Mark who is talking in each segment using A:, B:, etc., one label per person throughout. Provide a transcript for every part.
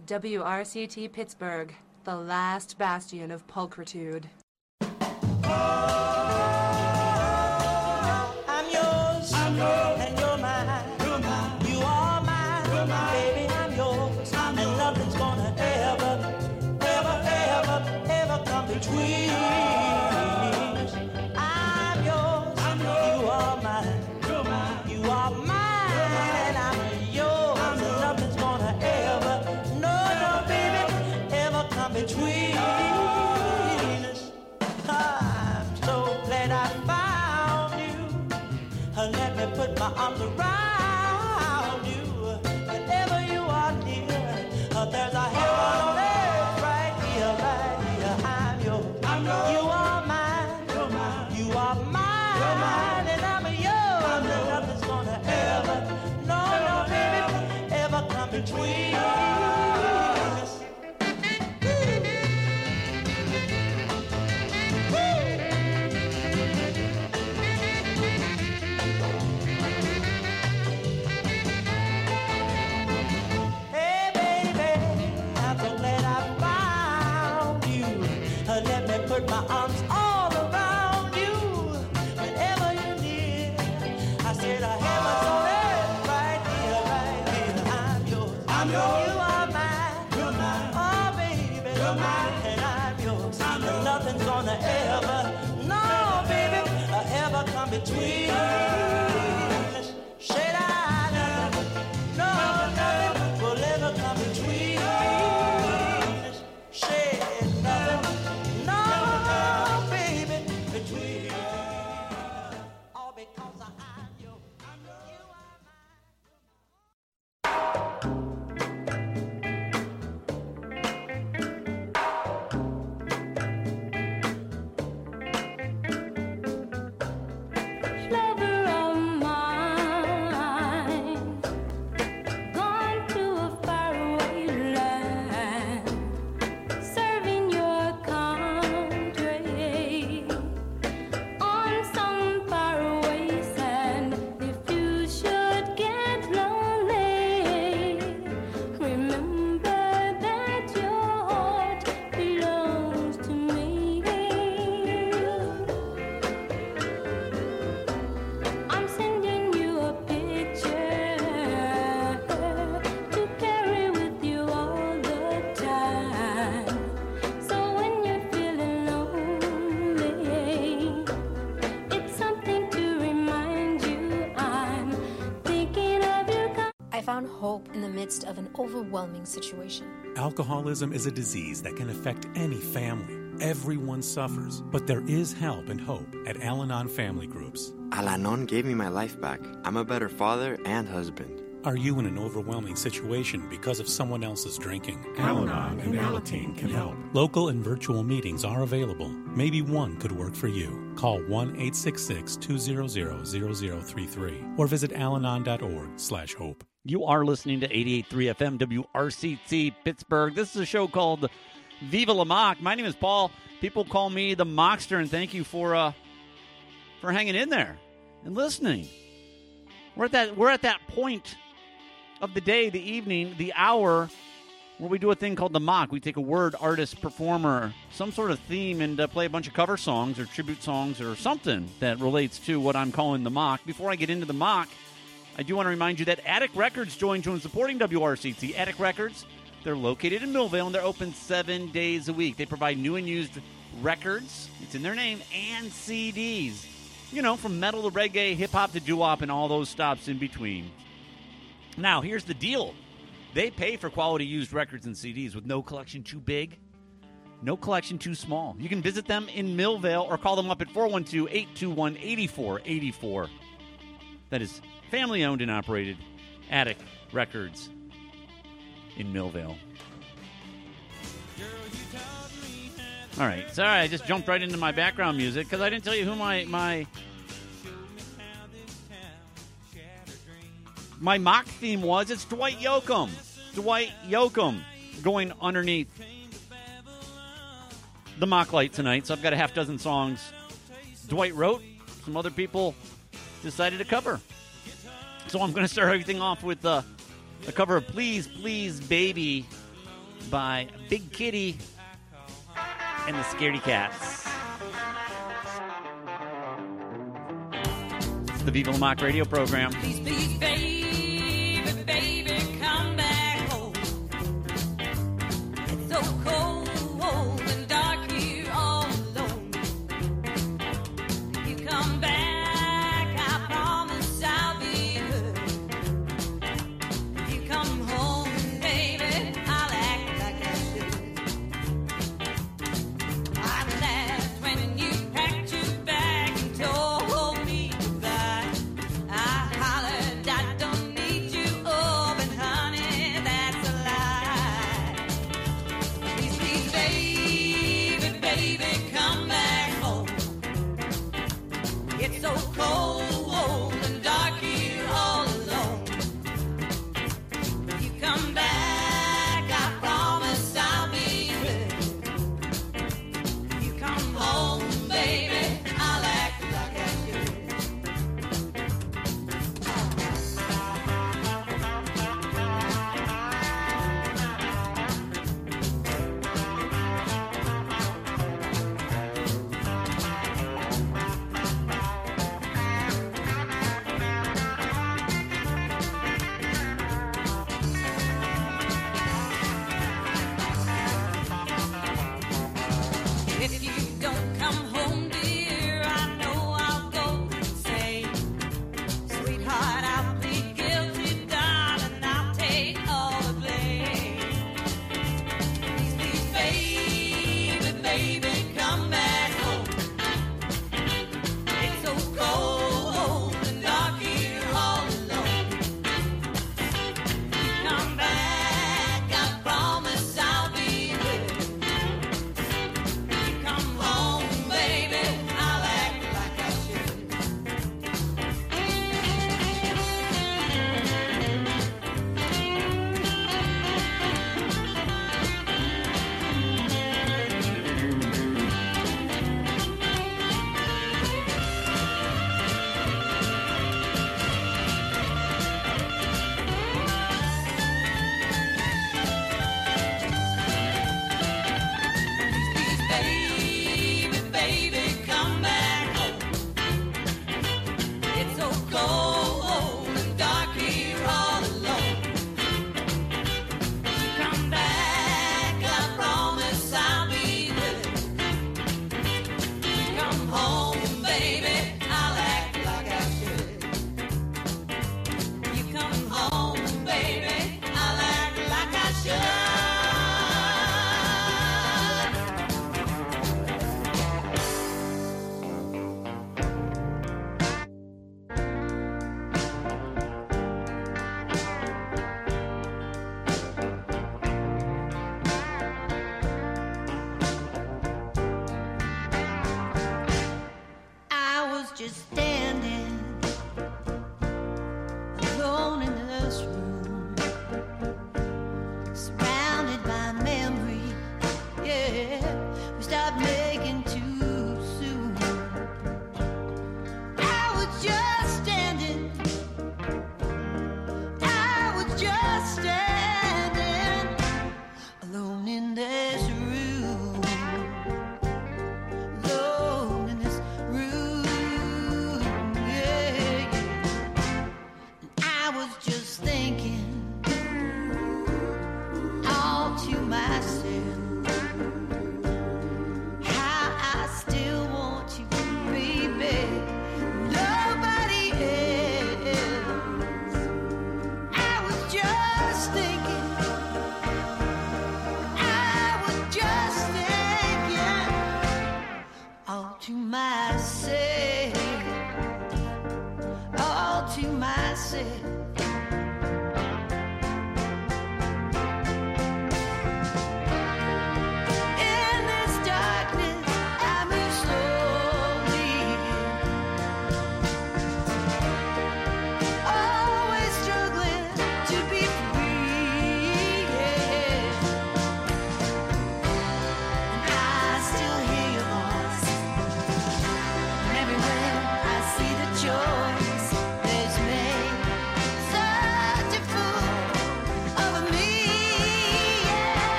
A: WRCT Pittsburgh, the last bastion of pulchritude.
B: I'm yours, and you're mine. You are mine, baby, I'm yours. And nothing's gonna ever come between us. I'm yours, you are mine. You are mine, and I'm yours. And nothing's gonna no, baby, ever come between us. I'm so glad I found you. Let me put my arms around you. Whenever you are near, there's a heaven on earth right here, right here. I'm yours. You are mine. You are mine, and I'm yours. And nothing's gonna no, baby, ever come between us. Put my arms all around you whenever you're near. I said, heaven's on earth right here, right here. I'm yours. You are mine. You're mine. Oh, baby. You're mine. And I'm yours. And nothing's gonna no, baby, ever come between us. Said no, nothing will ever come between us. Said nothing.
C: I found hope in the midst of an overwhelming situation.
D: Alcoholism is a disease that can affect any family. Everyone suffers, but there is help and hope at Al-Anon Family Groups.
E: Al-Anon gave me my life back. I'm a better father and husband.
D: Are you in an overwhelming situation because of someone else's drinking? Al-Anon and Alateen can help. Local and virtual meetings are available. Maybe one could work for you. Call 1-866-200-0033 or visit alanon.org/hope.
F: You are listening to 88.3 FM WRCT Pittsburgh. This is a show called Viva La Mock. My name is Paul. People call me the Mockster, and thank you for hanging in there and listening. We're at that point of the day, the evening, the hour where we do a thing called the Mock. We take a word, artist, performer, some sort of theme, and play a bunch of cover songs or tribute songs or something that relates to what I'm calling the Mock. Before I get into the Mock, I do want to remind you that Attic Records joins supporting WRCT. Attic Records, they're located in Millvale, and they're open 7 days a week. They provide new and used records, it's in their name, and CDs. You know, from metal to reggae, hip-hop to doo-wop, and all those stops in between. Now, here's the deal. They pay for quality used records and CDs with no collection too big, no collection too small. You can visit them in Millvale or call them up at 412-821-8484. That is family-owned and operated Attic Records in Millvale. All right. Sorry, I just jumped right into my background music because I didn't tell you who my mock theme was. It's Dwight Yoakam. Dwight Yoakam going underneath the mock light tonight. So I've got a half dozen songs Dwight wrote. Some other people decided to cover. So I'm going to start everything off with a cover of Please, Please, Baby by Big Kitty and the Scaredy Cats. It's the Viva La Mock radio program.
G: Please, please, baby, baby, come back home. It's so cold and dark here all alone. If you come back, I promise I'll be good. If you come home, baby, I'll act like I should. I laughed when you packed your bag and told me goodbye. I hollered, I don't need you, oh, but honey, that's a lie.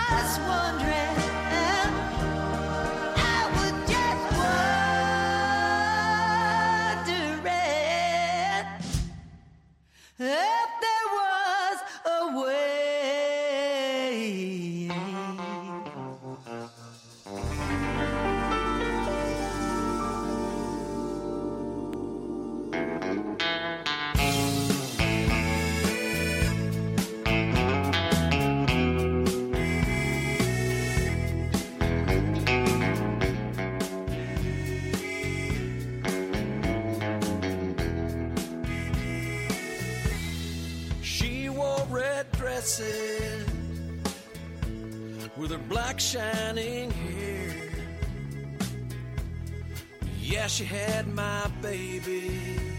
B: just wondering, I was just wondering if there was a way. She wore red dresses with her black shining hair. Yeah, she had my baby,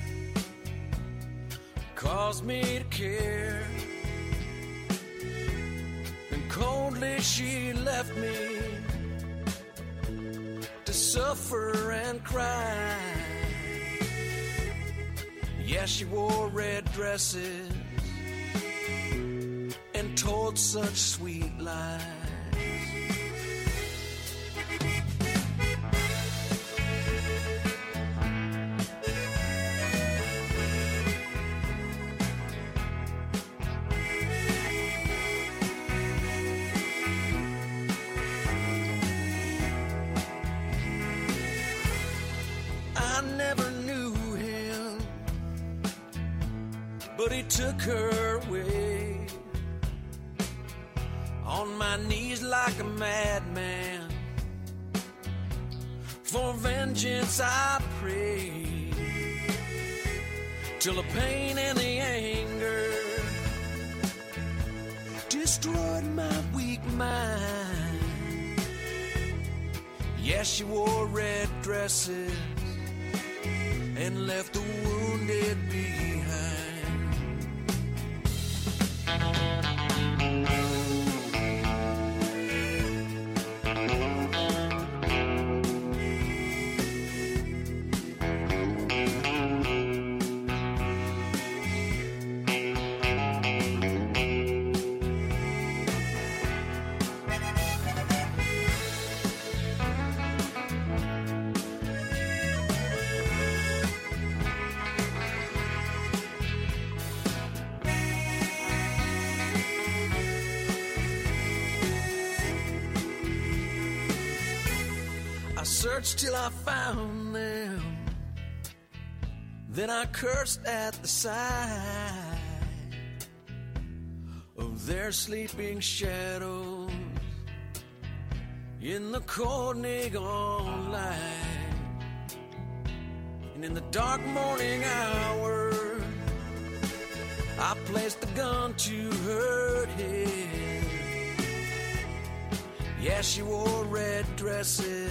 B: caused me to care. Then coldly she left me to suffer and cry. Yeah, she wore red dresses and told such sweet lies. I never knew him, but he took her away. On my knees like a madman, for vengeance I prayed, till the pain and the anger destroyed my weak mind. Yeah, she wore red dresses and left the wounded behind. Searched till I found them, then I cursed at the sight of their sleeping shadows in the cold neon light. And in the dark morning hour, I placed the gun to her head. Yeah, she wore red dresses,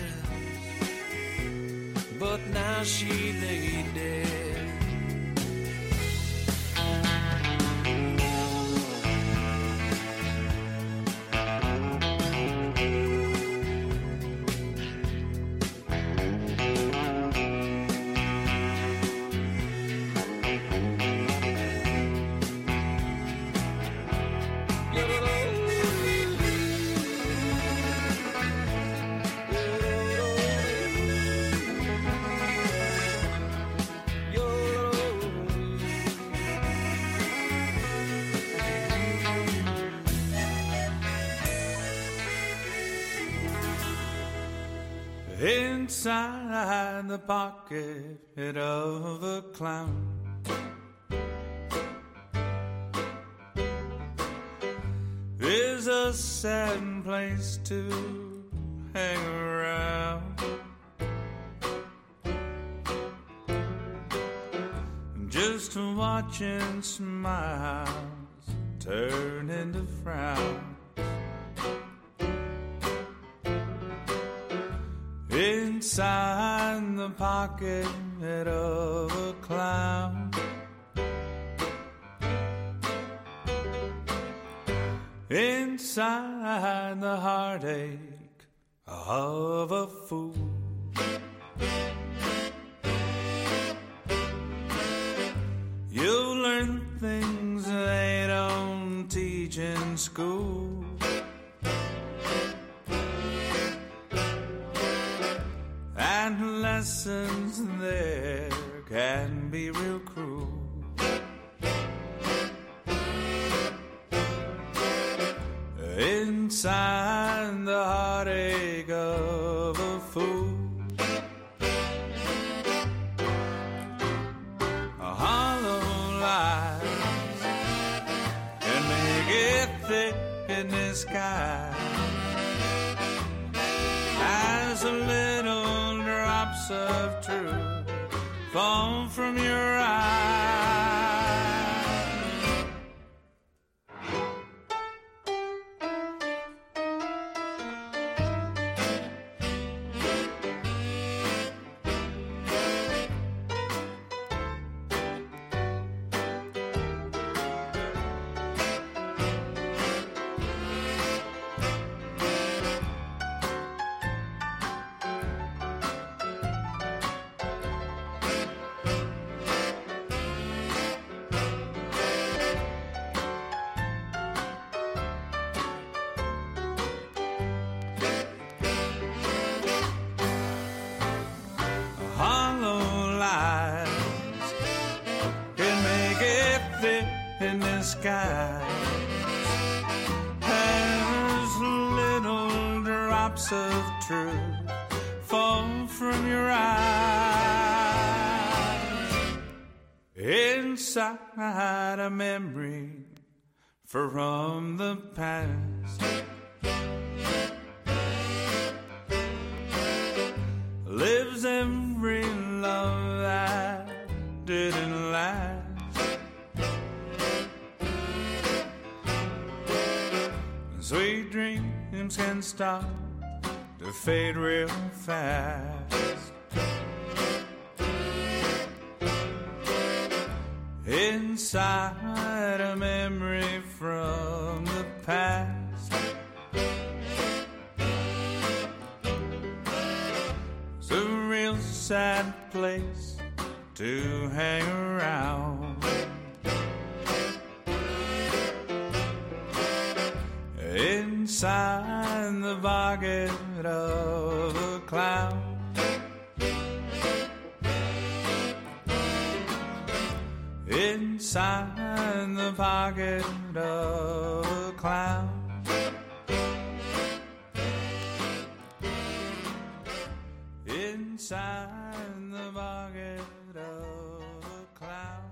B: but now she lay dead.
H: Inside the pocket of a clown is a sad place to hang around. Just watching smiles turn into frowns. Inside the pocket of a clown inside the heartache of a fool. You'll learn things they don't teach in school. lessons there can be real cruel. Inside the heartache of a fool, a hollow lies can make it thick in the sky as a little drops of truth fall from your eyes. Hollow lies can make it thick in the sky as little drops of truth fall from your eyes. Inside a memory from the past lives every love that didn't last. Sweet dreams can start to fade real fast. Inside a memory from the past, it's a real sad place to hang around. Inside the pocket of a cloud, inside the pocket of a cloud, inside the pocket of a cloud.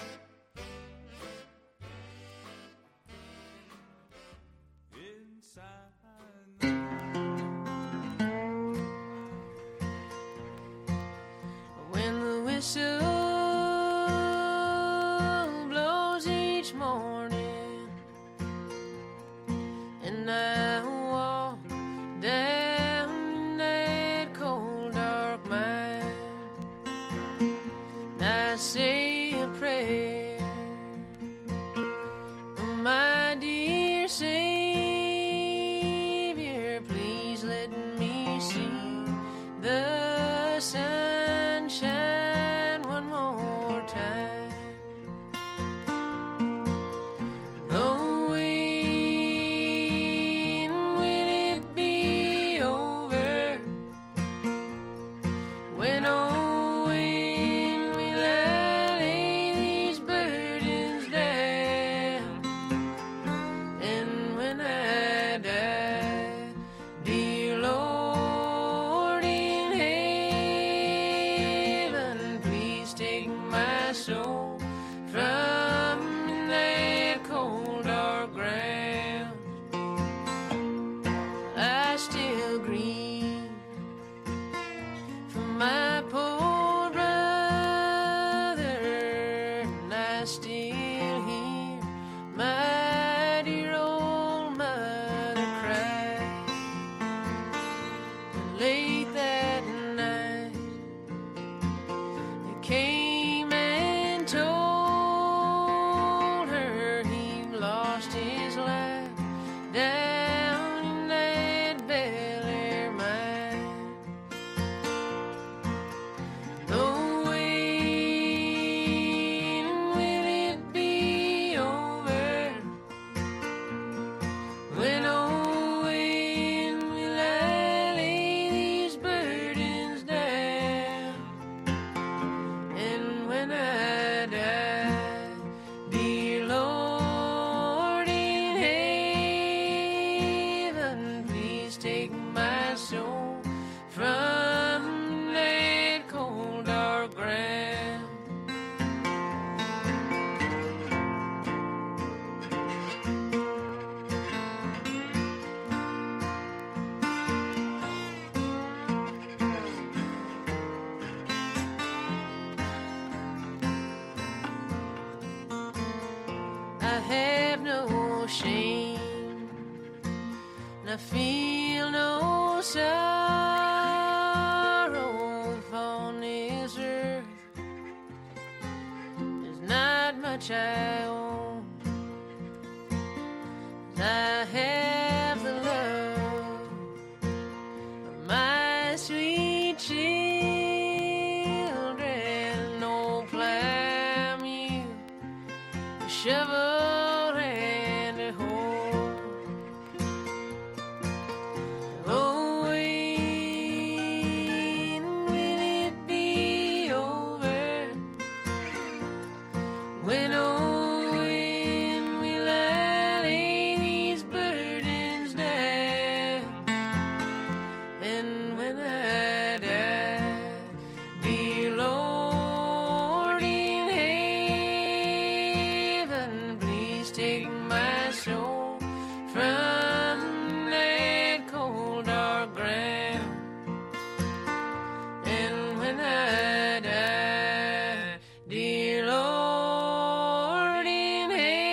I: When the whistle blows each morning and I walk down that cold dark mine, I say a prayer, my dear Savior, please let me see the sunshine one more time. Oh, when will it be over? When, oh, when will I lay these burdens down? And when I die, dear Lord in heaven, please take my soul from that cold dark ground. I still grieve for my poor brother, and I still hear my dear old mother cry. And late that night, they came and told her he lost his life down in that Bel Air mine. please take my soul from that cold dark ground. I have no shame, and I feel no sorrow upon this earth. There's not much I own. I have the love of my sweet children. No plow mule, shovel and a hoe. Oh, when will it be over? When, oh, when will I lay these burdens down? And when I die, dear Lord in heaven, please take my soul from that cold dark ground. And when I die, dear Lord in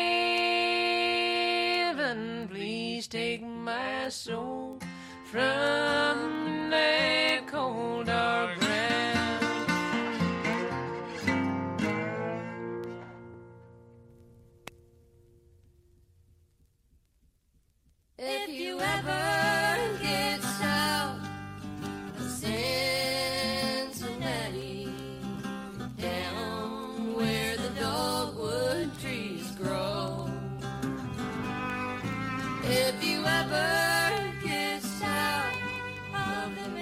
I: heaven, please take my soul from that cold dark ground.
G: If you ever get south of Cincinnati, down where the dogwood trees grow, if you ever get south of the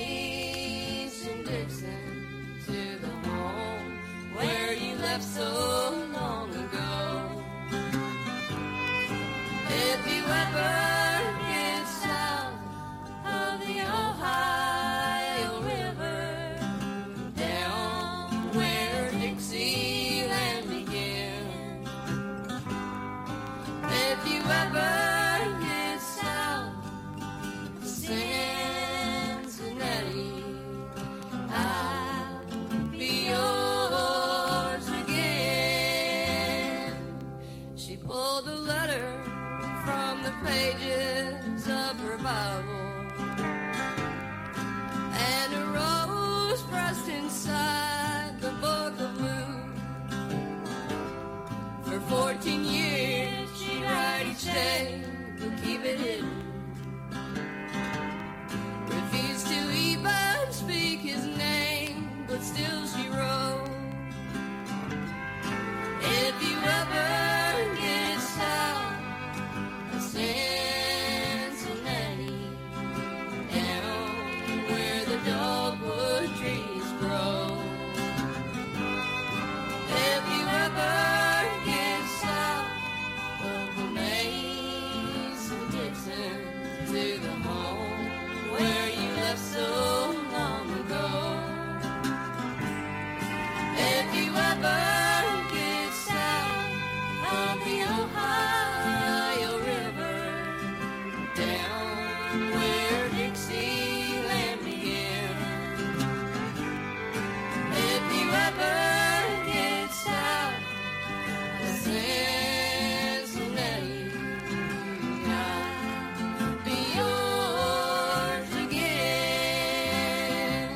G: Mason-Dixon to the home where you left so long ago, if you ever get south of the Ohio River, down where Dixieland began, if you ever get south of Cincinnati, I'll be yours again. She pulled a letter from the pages of her Bible, and a rose pressed inside the book of Luke. For 14 years she'd write each day, but keep it hidden. Refused to even speak his name, but still she wrote. If you ever get south of Cincinnati, down where the dogwood trees grow, if you ever get south of the Mason-Dixon to the home where you left so long ago, if you ever get south of the Ohio River, down where Dixieland began, if you ever get south of Cincinnati, I'll be yours again.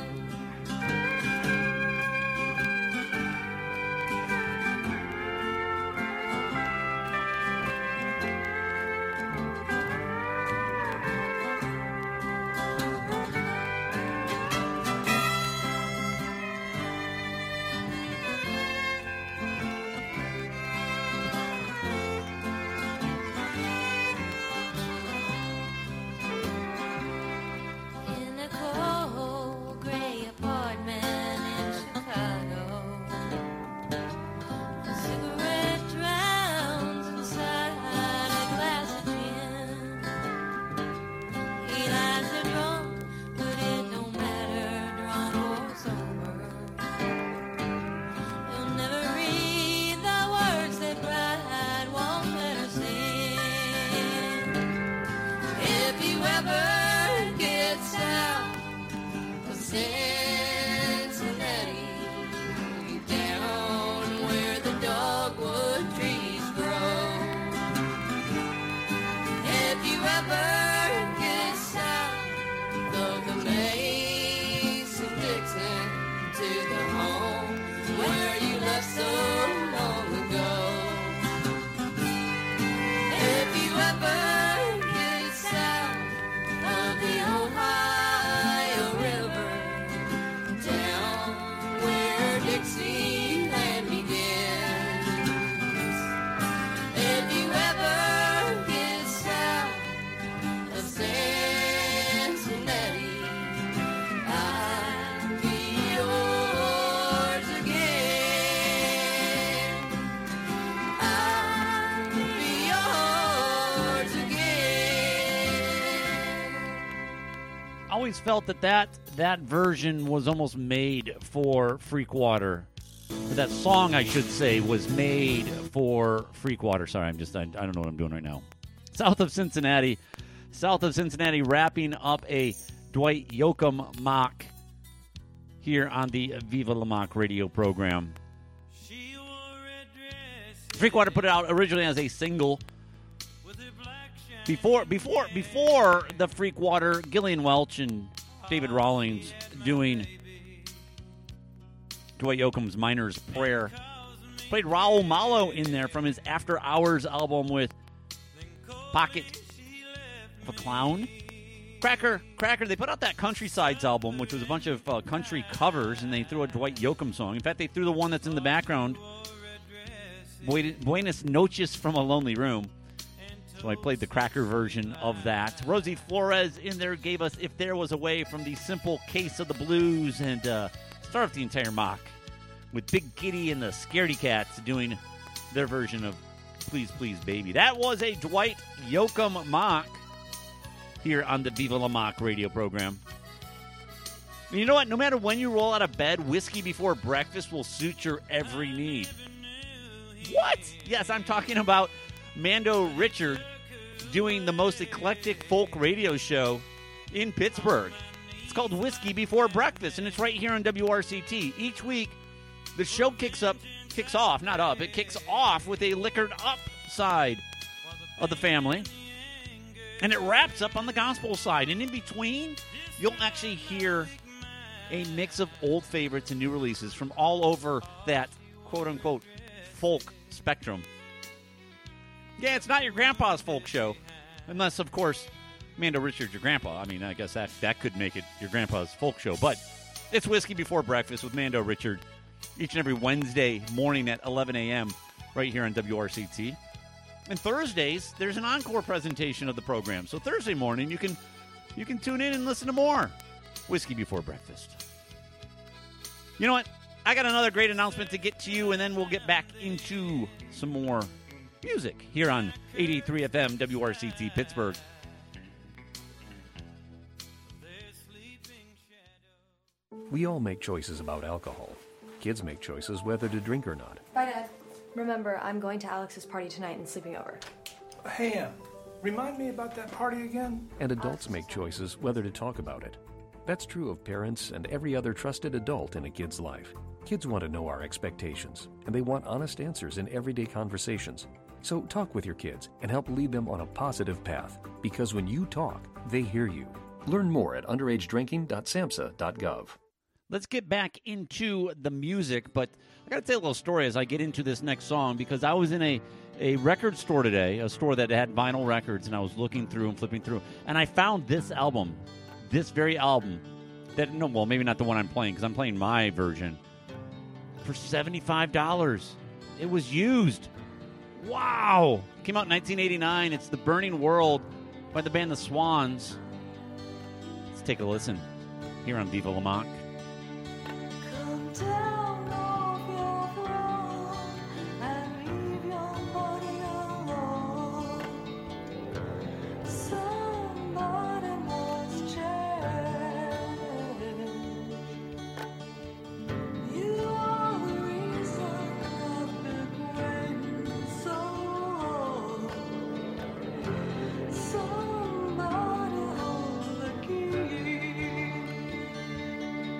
F: I always felt that version was almost made for Freakwater. Or that song, I should say, was made for Freakwater. Sorry, I don't know what I'm doing right now. South of Cincinnati wrapping up a Dwight Yoakam mock here on the Viva La Mock radio program. Freakwater put it out originally as a single. Before the Freakwater, Gillian Welch and David Rawlings doing Dwight Yoakam's Miner's Prayer. Played Raul Malo in there from his After Hours album with Pocket of a Clown. Cracker, they put out that Countrysides album, which was a bunch of country covers, and they threw a Dwight Yoakam song. In fact, they threw the one that's in the background, Buenas Noches from a Lonely Room. So I played the Cracker version of that. Rosie Flores in there gave us If There Was a Way from the Simple Case of the Blues, and start off the entire mock with Big Kitty and the Scaredy Cats doing their version of Please Please Baby. That was a Dwight Yoakam mock here on the Viva La Mock radio program. And you know what? No matter when you roll out of bed, Whiskey Before Breakfast will suit your every need. What? Yes, I'm talking about Mando Richard doing the most eclectic folk radio show in Pittsburgh. It's called Whiskey Before Breakfast, and it's right here on WRCT. Each week, the show kicks off with a liquored up side of the family, and it wraps up on the gospel side. And in between, you'll actually hear a mix of old favorites and new releases from all over that quote-unquote folk spectrum. Yeah, it's not your grandpa's folk show, unless, of course, Mando Richard's your grandpa. I mean, I guess that could make it your grandpa's folk show. But it's Whiskey Before Breakfast with Mando Richard each and every Wednesday morning at 11 a.m. right here on WRCT. And Thursdays, there's an encore presentation of the program. So Thursday morning, you can tune in and listen to more Whiskey Before Breakfast. You know what? I got another great announcement to get to you, and then we'll get back into some more music here on 88.3 FM WRCT Pittsburgh.
J: We all make choices about alcohol. Kids make choices whether to drink or not.
K: Bye, Dad. Remember, I'm going to Alex's party tonight and sleeping over.
L: Hey, remind me about that party again?
J: And adults make choices whether to talk about it. That's true of parents and every other trusted adult in a kid's life. Kids want to know our expectations, and they want honest answers in everyday conversations. So talk with your kids and help lead them on a positive path, because when you talk, they hear you. Learn more at underagedrinking.samhsa.gov.
F: Let's get back into the music, but I got to tell you a little story as I get into this next song, because I was in a record store today, a store that had vinyl records, and I was looking through and flipping through, and I found this album, this very album, maybe not the one I'm playing, because I'm playing my version, for $75. It was used. Wow! Came out in 1989. It's The Burning World by the band The Swans. Let's take a listen here on Viva La Mock.
B: Come down off your throne and leave your body alone. Somebody must change. You are the reason I've been waiting so long. Somebody hold the key.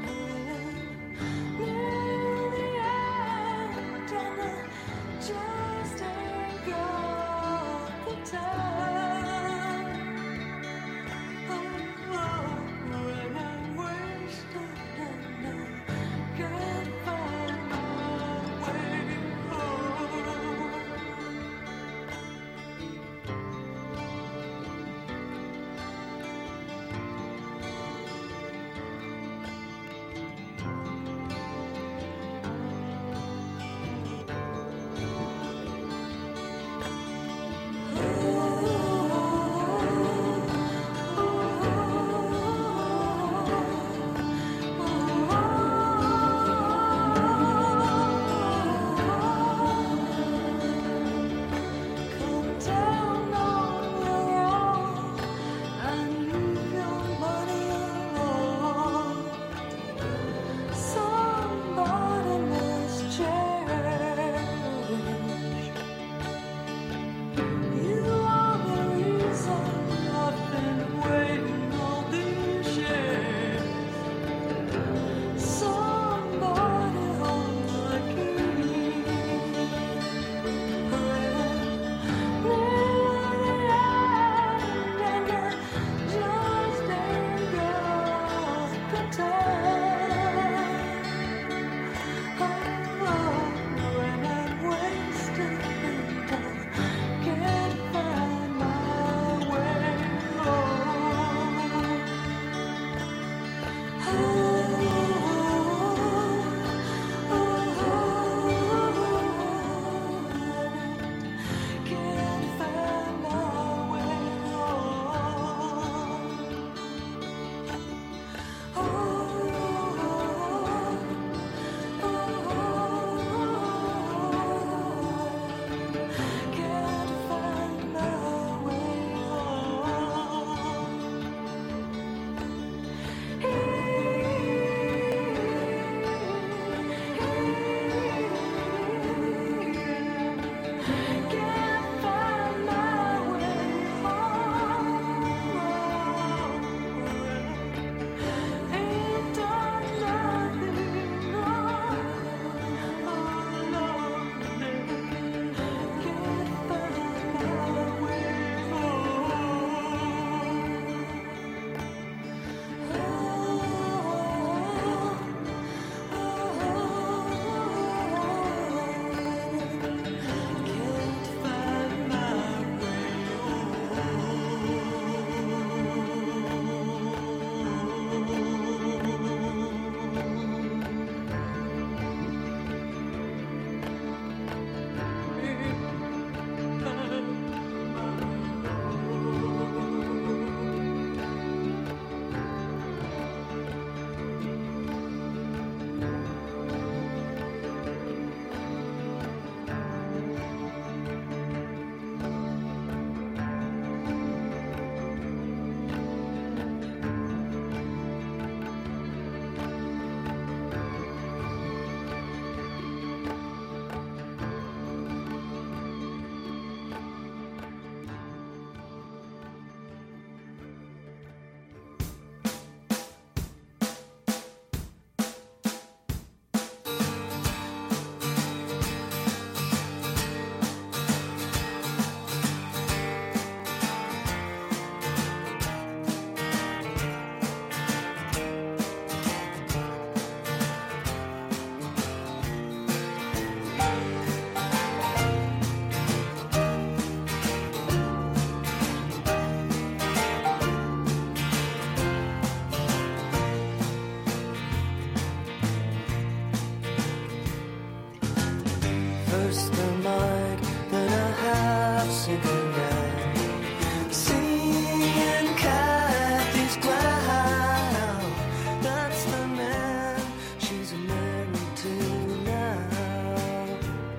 B: first the mic, then a half singing down, singing Kathy's clown. That's the man she's married to now.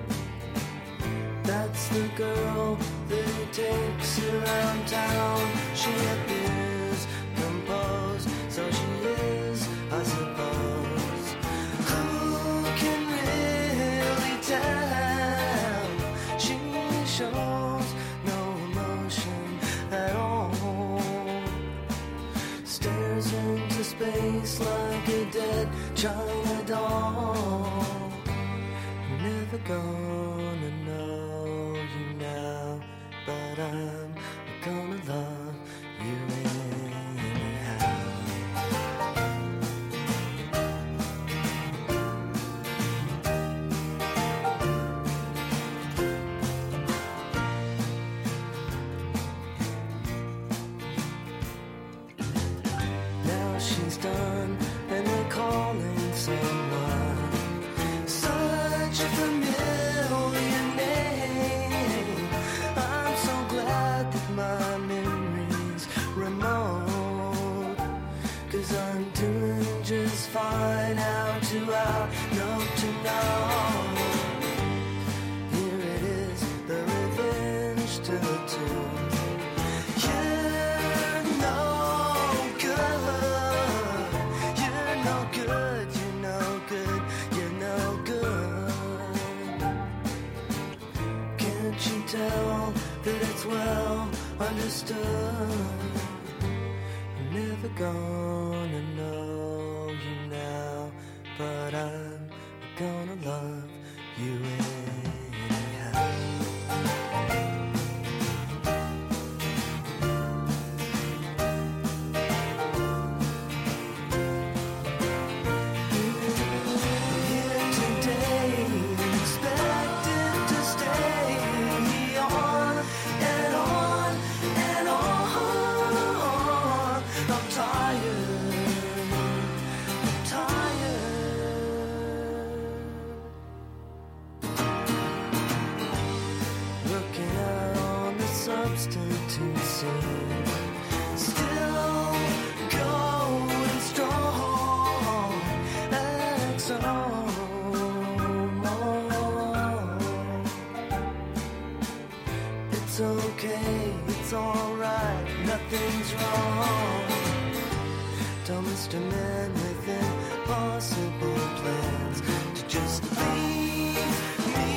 B: That's the girl that he takes around town. She appears composed, so she is, I suppose. Who can really tell? She shows no emotion at all. Stares into space like a dead China doll. You're never gonna know you now, but I'm gonna love you anyhow. Now she's done, and they're calling someone. Such a familiar name. I'm so glad that my memory's remote, 'cause I'm doing just fine. How to out, know to know. Here it is, the revenge to the two. You're no good. You're no good. You're no good. You're no good. Can't you tell that it's well understood? I'm never gonna know you now, but I'm gonna love you anyhow. Here today, expected to stay on and on and on. I'm tired. I'm tired. Looking out on the substitute scene, still going strong. XO. It's okay, it's alright, nothing's wrong. Tell Mr. Man with impossible plans to just leave me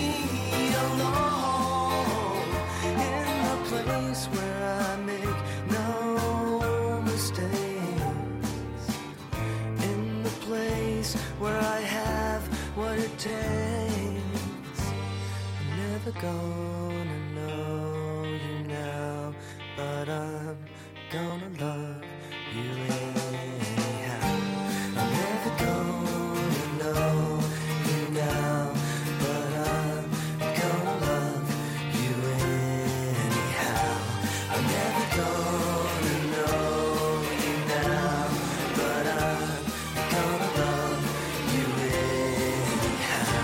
B: alone in the place where I make no mistakes, in the place where I have what it takes. I'm never gonna know you now, but I'm gonna love you anyhow. I'm never gonna know you now, but I'm gonna love you anyhow. I'm never gonna know you now, but I'm gonna love you anyhow.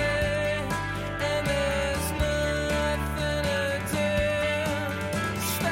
B: Stop.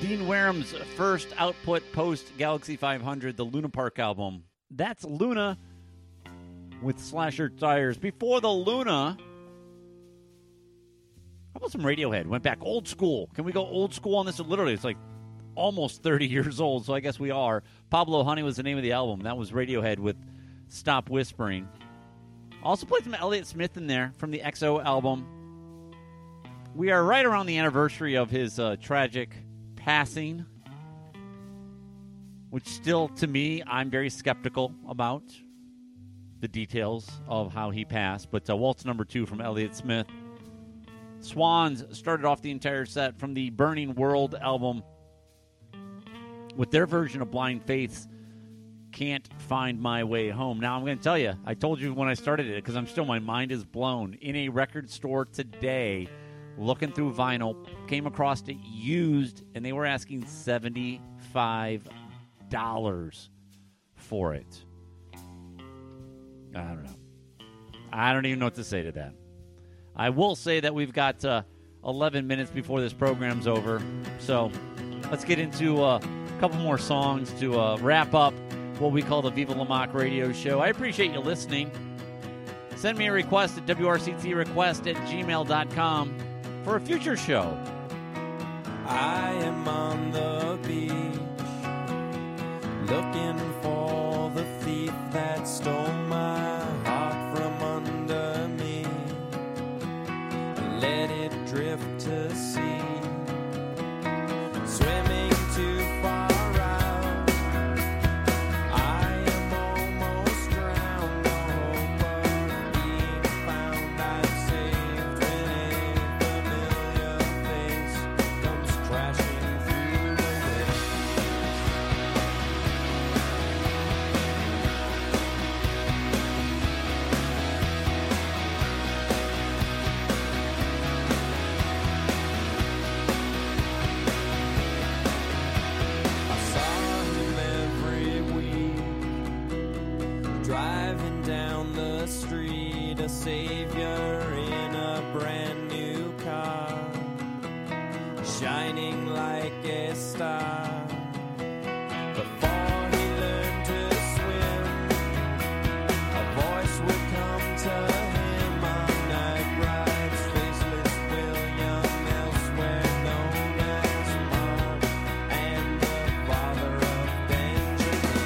F: Dean Wareham's first output post-Galaxy 500, the Luna Park album. That's Luna with Slasher Tires. Before the Luna, how about some Radiohead? Went back old school. Can we go old school on this? Literally, it's like almost 30 years old, so I guess we are. Pablo Honey was the name of the album. That was Radiohead with Stop Whispering. Also played some Elliott Smith in there from the XO album. We are right around the anniversary of his tragic passing, which still, to me, I'm very skeptical about the details of how he passed. But Waltz number 2 from Elliott Smith. Swans started off the entire set from the Burning World album with their version of Blind Faith's Can't Find My Way Home. Now, I'm going to tell you, I told you when I started it, because my mind is blown. In a record store today, looking through vinyl, came across it used, and they were asking $75 for it. I don't know. I don't even know what to say to that. I will say that we've got 11 minutes before this program's over, so let's get into a couple more songs to wrap up what we call the Viva La Mock radio show. I appreciate you listening. Send me a request at wrctrequest@gmail.com for a future show.
H: I am on the beach, looking for the thief that stole my heart from under me. Let it drift to sea, swimming too far out. I am almost drowned, no hope of being found. I've saved when a familiar face comes crashing through the waves. I saw him every week, driving down the street, a savior in a brand new car, shining like a star. Before he learned to swim, a voice would come to him on night rides, faceless William, elsewhere known as Mark, and the father of Benjamin.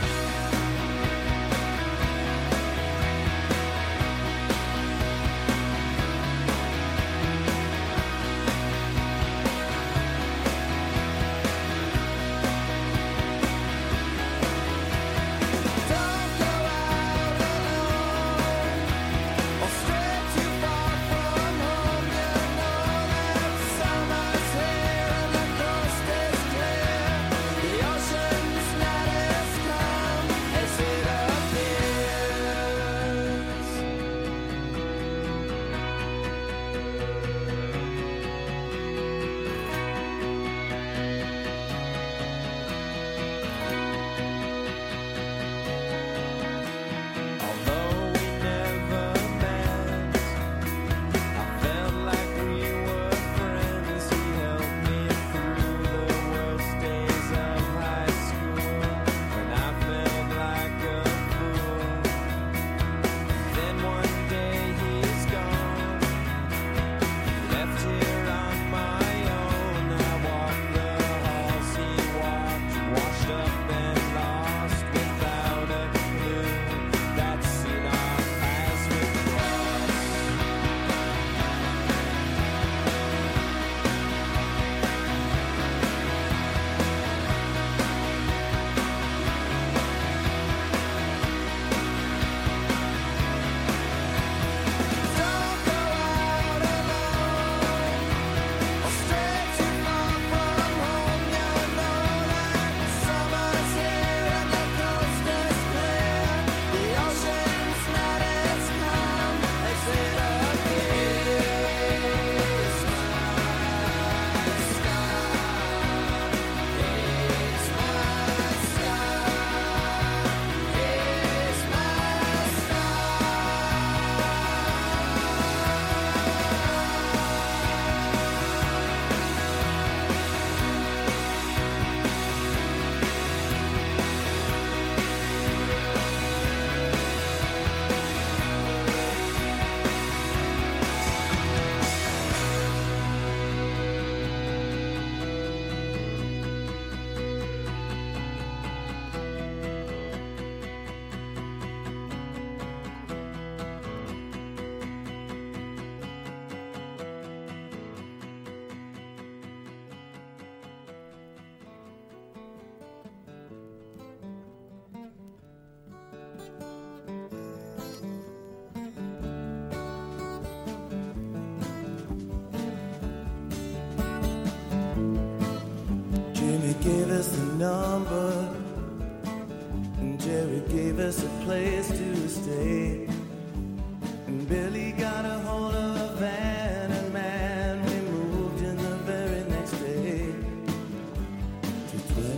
B: gave us a number, and Jerry gave us a place to stay. And Billy got a hold of a van, and man, we moved in the very next day to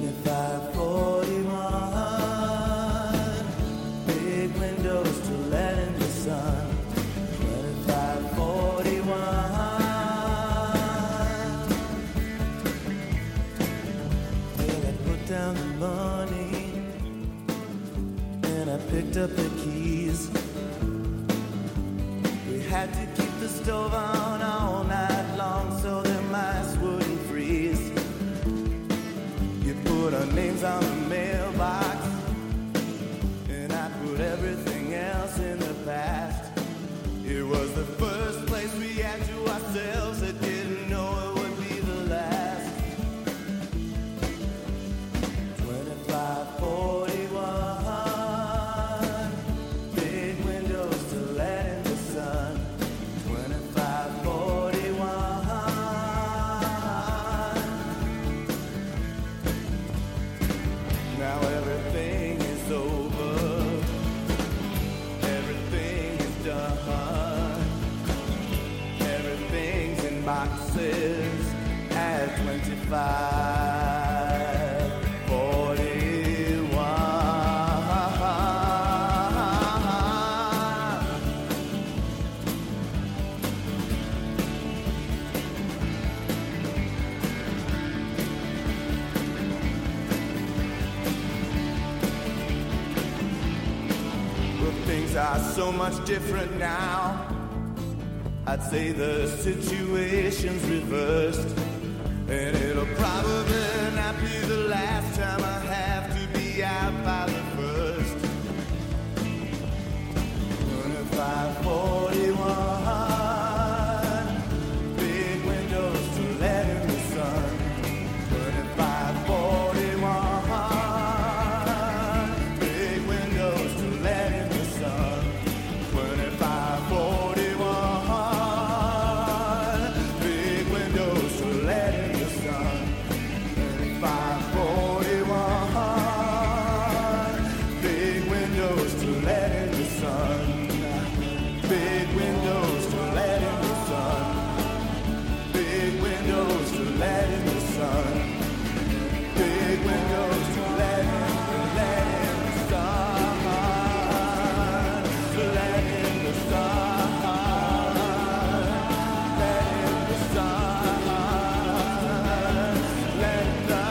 B: 2541. Big windows to let in the sun. 2541. Well, I put down the money and I picked up the keys. We had to keep the stove on all night long so the mice wouldn't freeze. You put our names on the mailbox, and I put everything else in the past. It was the first place we had to ourselves that didn't know it would be the last. 2541. Big windows to let in the sun. 2541. Now everything is over. Everything is done. Everything's in boxes at 2541. Well, things are so much different now. I'd say the situation's reversed, and it'll probably not be the last time I have to be out by the first. 2541. Big windows to let in the sun. 2541. Big windows to let in the sun. 2541. Big windows to let in the sun. 2541. Big windows to let in the sun. Big windows to let in the sun. Big windows to let in the sun. Big windows to let in the sun. To let in the sun. Let in the sun. Let in the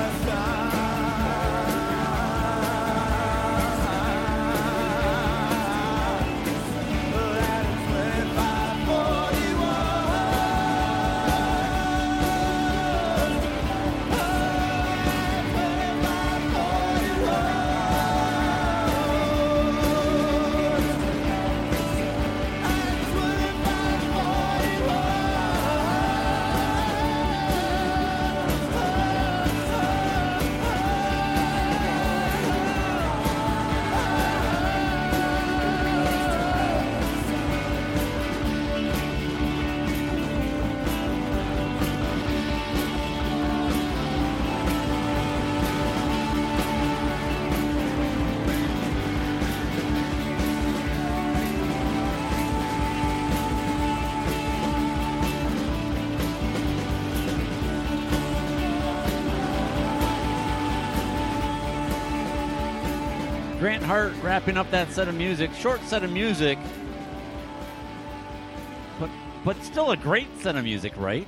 F: Grant Hart wrapping up that set of music. Short set of music, but still a great set of music, right?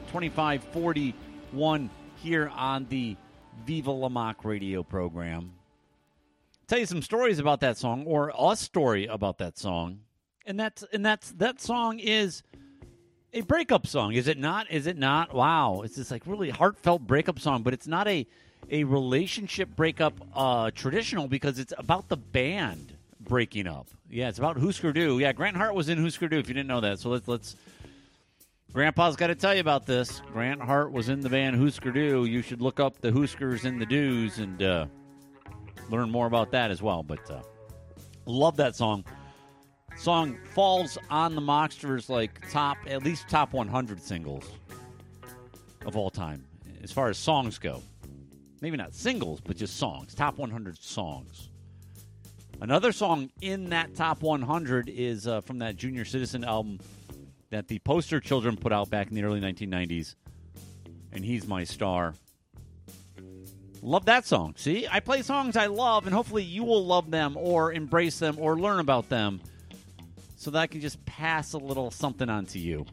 F: 2541 here on the Viva La Mock radio program. Tell you some stories about that song, or a story about that song, and that song is a breakup song, is it not? Is it not? Wow, it's this like really heartfelt breakup song, but it's not a relationship breakup traditional, because it's about the band breaking up. Yeah, it's about Husker Du. Yeah, Grant Hart was in Husker Du, if you didn't know that. So let's Grandpa's got to tell you about this. Grant Hart was in the band Husker Du. You should look up the Huskers and the Do's and learn more about that as well. But love that song. Song falls on the Mocksters like at least top 100 singles of all time as far as songs go. Maybe not singles, but just songs. Top 100 songs. Another song in that top 100 is from that Junior Citizen album that the Poster Children put out back in the early 1990s. And He's My Star. Love that song. See, I play songs I love, and hopefully you will love them or embrace them or learn about them so that I can just pass a little something on to you.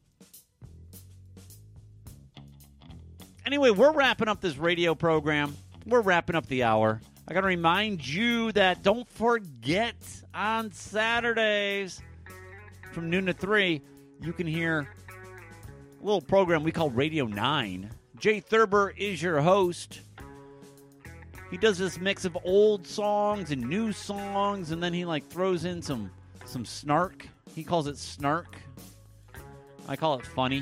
F: Anyway, we're wrapping up this radio program. We're wrapping up the hour. I got to remind you that don't forget on Saturdays from noon to 3, you can hear a little program we call Radio 9. Jay Thurber is your host. He does this mix of old songs and new songs, and then he throws in some snark. He calls it snark. I call it funny.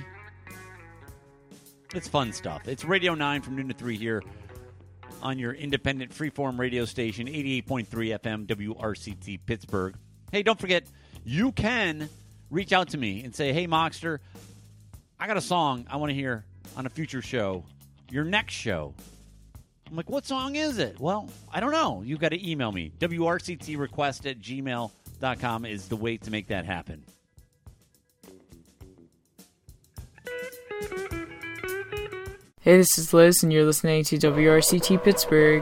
F: It's fun stuff. It's Radio 9 from noon to 3 here on your independent freeform radio station, 88.3 FM, WRCT Pittsburgh. Hey, don't forget, you can reach out to me and say, hey, Mockster, I got a song I want to hear on a future show, your next show. I'm like, what song is it? Well, I don't know. You've got to email me. WRCTrequest@gmail.com is the way to make that happen.
I: Hey, this is Liz, and you're listening to WRCT Pittsburgh.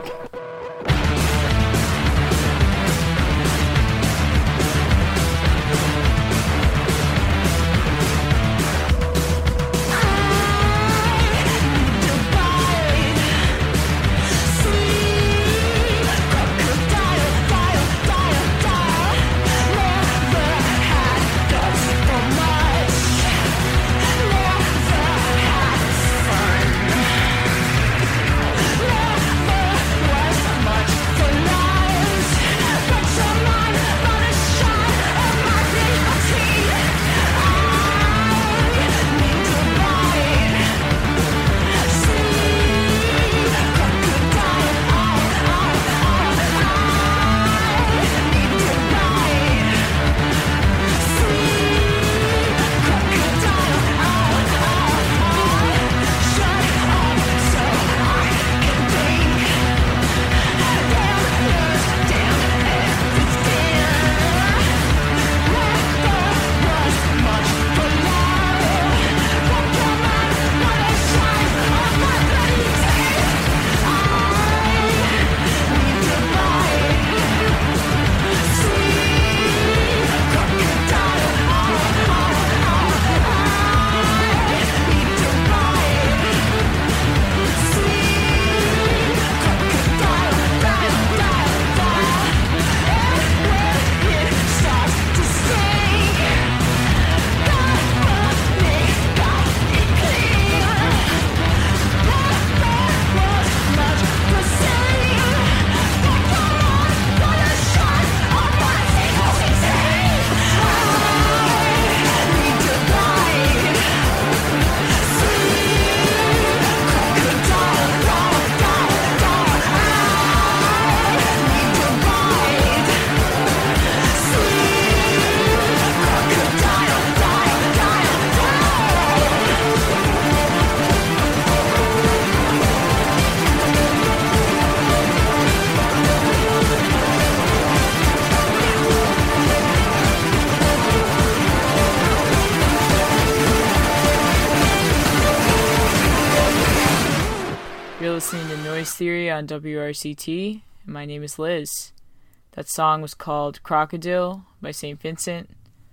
I: You're listening to Noise Theory on WRCT. My name is Liz. That song was called Crocodile by St. Vincent.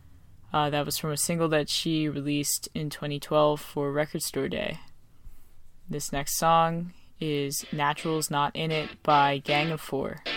I: That was from a single that she released in 2012 for Record Store Day. This next song is Natural's Not In It by Gang of Four.